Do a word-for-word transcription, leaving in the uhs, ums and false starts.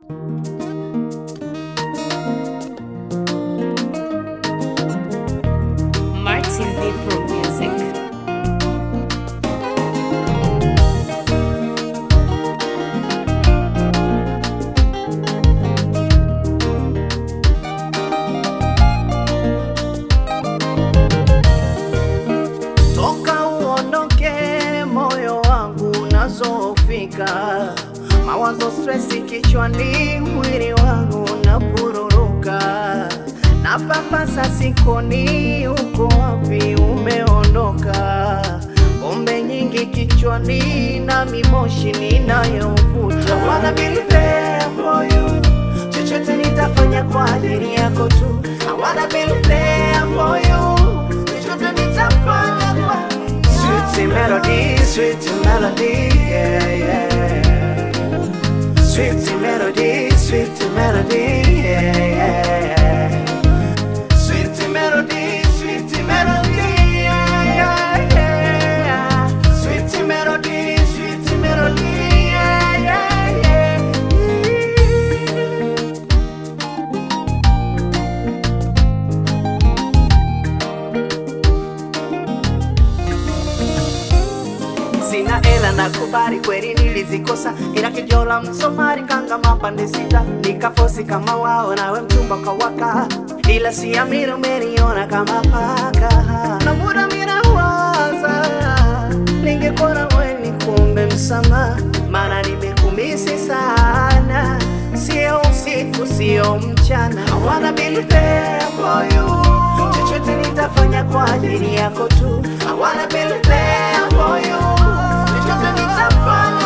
Martin B Pro Music. Toka uondoke moyo wangu unazofika, mawazo stressi kichwani, mwili wangu unapururuka, na papasa sikoni, uko wapi umeondoka? Pombe nyingi kichwani na mimoshi ninayovuta. I wanna be there for you, chochote nitafanya kwa ajili yako tu. I wanna be there for you, chochote nitafanya kwa sweet melody, sweet melody, yeah, yeah. Sweet melody, sweet melody, yeah, yeah. Sweet melody, sweet melody, yeah, yeah, yeah. Sweet melody, sweet melody, yeah, yeah, yeah. Sina ela na kubali kweli nilizikosa, ila kijola msomari kanga mapande sita, nikafosi kama wao nawe mchumba kawaka, ila siamini umeniona kama paka. Na muda mina waza ningekuona wewe kumbe msama, maana nimekumisi sana, sio usiku sio mchana. I wanna be there for you, chochote nitafanya kwa ajili yako tu. I wanna be there for you, chochote nitafanya